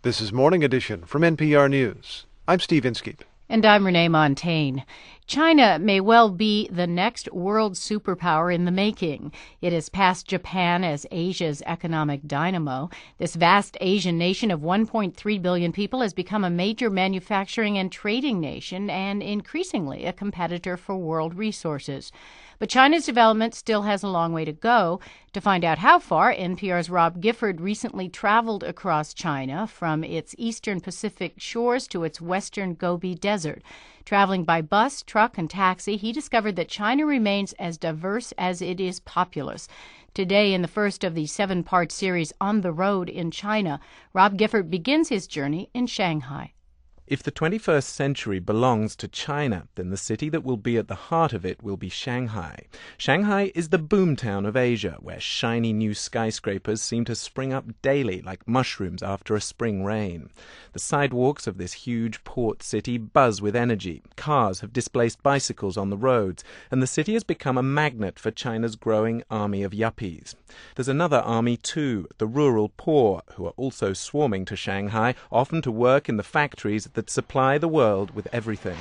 This is Morning Edition from NPR News. I'm Steve Inskeep. And I'm Renee Montagne. China may well be the next world superpower in the making. It has passed Japan as Asia's economic dynamo. This vast Asian nation of 1.3 billion people has become a major manufacturing and trading nation and increasingly a competitor for world resources. But China's development still has a long way to go. To find out how far, NPR's Rob Gifford recently traveled across China from its eastern Pacific shores to its western Gobi Desert. Traveling by bus, truck, and taxi, he discovered that China remains as diverse as it is populous. Today, in the first of the 7-part series On the Road in China, Rob Gifford begins his journey in Shanghai. If the 21st century belongs to China, then the city that will be at the heart of it will be Shanghai. Shanghai is the boomtown of Asia, where shiny new skyscrapers seem to spring up daily like mushrooms after a spring rain. The sidewalks of this huge port city buzz with energy. Cars have displaced bicycles on the roads, and the city has become a magnet for China's growing army of yuppies. There's another army too, the rural poor, who are also swarming to Shanghai, often to work in the factories that supply the world with everything.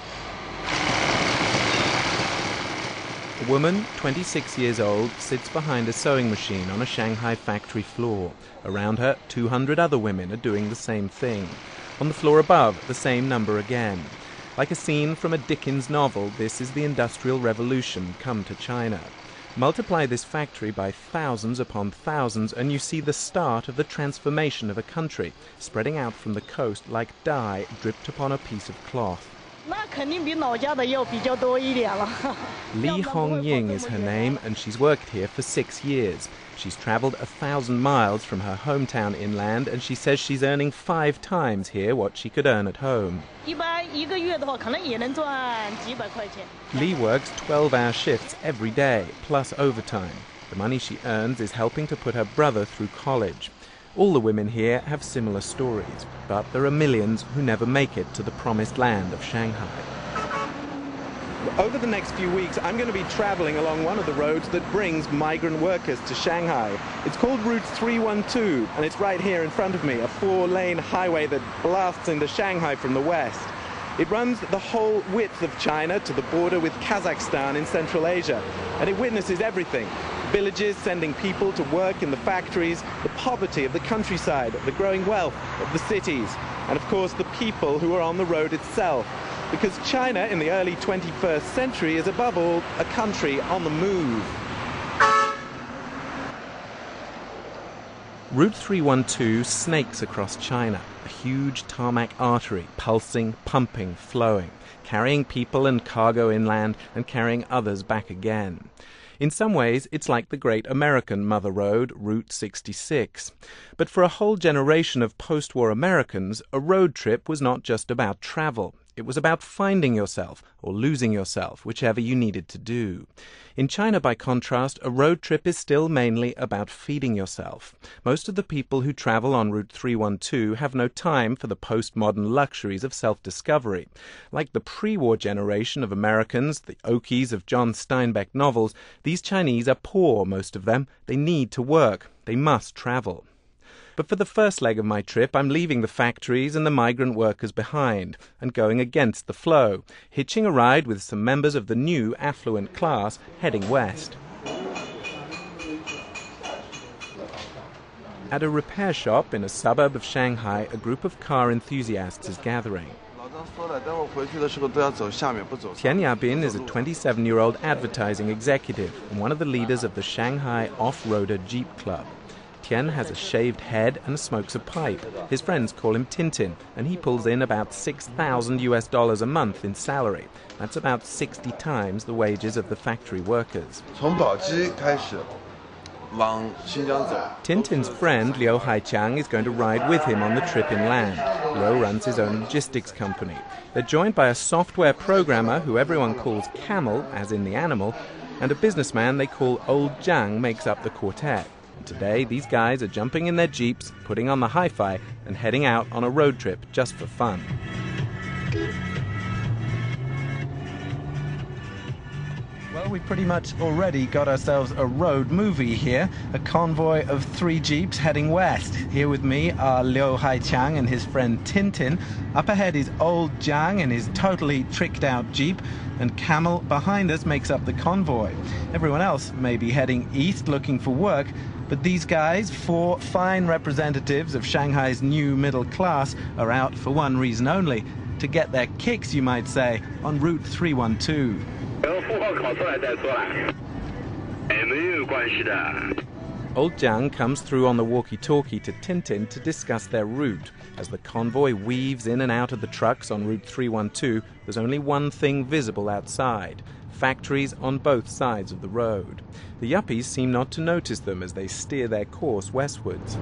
A woman, 26 years old, sits behind a sewing machine on a Shanghai factory floor. Around her, 200 other women are doing the same thing. On the floor above, the same number again. Like a scene from a Dickens novel, this is the Industrial Revolution come to China. Multiply this factory by thousands upon thousands, and you see the start of the transformation of a country, spreading out from the coast like dye dripped upon a piece of cloth. Li Hongying is her name, and she's worked here for 6 years. She's traveled 1,000 miles from her hometown inland, and she says she's earning 5 times here what she could earn at home. Li works 12-hour shifts every day, plus overtime. The money she earns is helping to put her brother through college. All the women here have similar stories, but there are millions who never make it to the promised land of Shanghai. Over the next few weeks, I'm going to be traveling along one of the roads that brings migrant workers to Shanghai. It's called Route 312, and it's right here in front of me, a 4-lane highway that blasts into Shanghai from the west. It runs the whole width of China to the border with Kazakhstan in Central Asia, and it witnesses everything. Villages sending people to work in the factories, the poverty of the countryside, the growing wealth of the cities, and of course the people who are on the road itself. Because China in the early 21st century is above all a country on the move. Route 312 snakes across China, a huge tarmac artery, pulsing, pumping, flowing, carrying people and cargo inland and carrying others back again. In some ways, it's like the great American Mother Road, Route 66. But for a whole generation of post-war Americans, a road trip was not just about travel. It was about finding yourself, or losing yourself, whichever you needed to do. In China, by contrast, a road trip is still mainly about feeding yourself. Most of the people who travel on Route 312 have no time for the postmodern luxuries of self-discovery. Like the pre-war generation of Americans, the Okies of John Steinbeck novels, these Chinese are poor, most of them. They need to work. They must travel. But for the first leg of my trip, I'm leaving the factories and the migrant workers behind and going against the flow, hitching a ride with some members of the new affluent class heading west. At a repair shop in a suburb of Shanghai, a group of car enthusiasts is gathering. Tian Yabin is a 27-year-old advertising executive and one of the leaders of the Shanghai Off-Roader Jeep Club. Tian has a shaved head and smokes a pipe. His friends call him Tintin, and he pulls in about $6,000 a month in salary. That's about 60 times the wages of the factory workers. Tintin's friend Liu Haiqiang is going to ride with him on the trip inland. Liu runs his own logistics company. They're joined by a software programmer who everyone calls Camel, as in the animal, and a businessman they call Old Zhang makes up the quartet. Today, these guys are jumping in their jeeps, putting on the hi-fi, and heading out on a road trip just for fun. Well, we pretty much already got ourselves a road movie here, a convoy of 3 jeeps heading west. Here with me are Liu Haiqiang and his friend Tintin. Up ahead is old Jiang and his totally tricked out jeep, and Camel behind us makes up the convoy. Everyone else may be heading east looking for work, but these guys, 4 fine representatives of Shanghai's new middle class, are out for one reason only: to get their kicks, you might say, on Route 312. Old Jiang comes through on the walkie-talkie to Tintin to discuss their route. As the convoy weaves in and out of the trucks on Route 312, there's only one thing visible outside: factories on both sides of the road. The yuppies seem not to notice them as they steer their course westwards.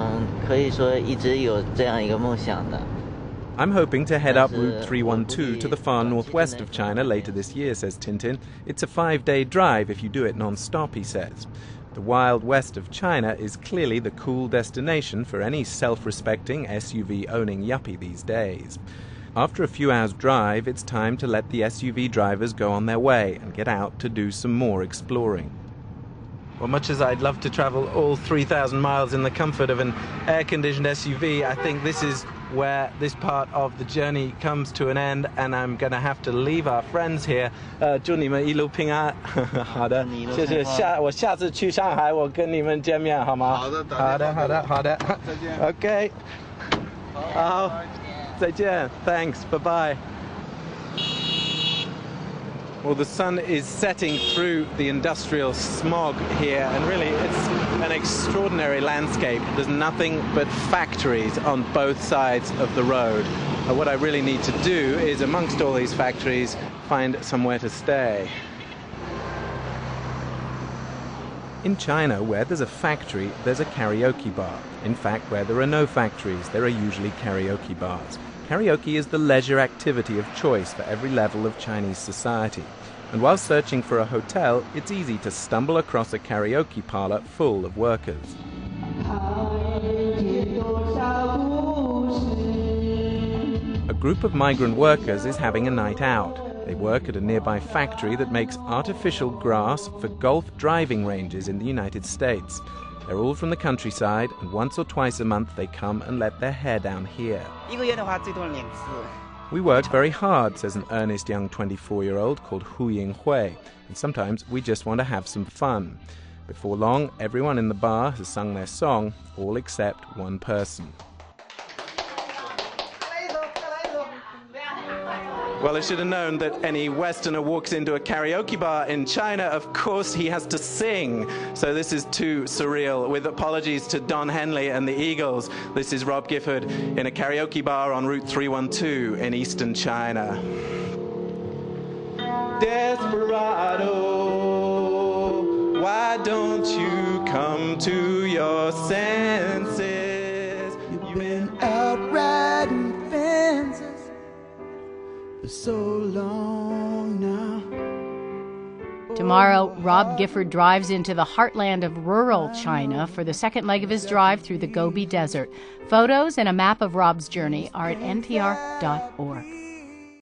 I'm hoping to head up Route 312 to the far northwest of China later this year, says Tintin. It's a 5-day drive if you do it non-stop, he says. The wild west of China is clearly the cool destination for any self-respecting SUV-owning yuppie these days. After a few hours' drive, it's time to let the SUV drivers go on their way and get out to do some more exploring. Well, much as I'd love to travel all 3,000 miles in the comfort of an air-conditioned SUV, I think this is where this part of the journey comes to an end, and I'm going to have to leave our friends here. 祝你们一路平安。好的，谢谢。我下次去上海，我跟你们见面，好吗？好的，好的，好的，好的。再见。OK。好，再见。Thanks. Bye-bye. Well, the sun is setting through the industrial smog here, and really it's an extraordinary landscape. There's nothing but factories on both sides of the road. What I really need to do is, amongst all these factories, find somewhere to stay. In China, where there's a factory, there's a karaoke bar. In fact, where there are no factories, there are usually karaoke bars. Karaoke is the leisure activity of choice for every level of Chinese society. And while searching for a hotel, it's easy to stumble across a karaoke parlor full of workers. A group of migrant workers is having a night out. They work at a nearby factory that makes artificial grass for golf driving ranges in the United States. They're all from the countryside, and once or twice a month they come and let their hair down here. We work very hard, says an earnest young 24-year-old called Hu Yinghui, and sometimes we just want to have some fun. Before long, everyone in the bar has sung their song, all except one person. Well, I should have known that any Westerner walks into a karaoke bar in China, of course he has to sing. So this is too surreal. With apologies to Don Henley and the Eagles, this is Rob Gifford in a karaoke bar on Route 312 in eastern China. Desperado, why don't you come to your senses? You've been out riding fences for so long now. Tomorrow, Rob Gifford drives into the heartland of rural China for the second leg of his drive through the Gobi Desert. Photos and a map of Rob's journey are at npr.org.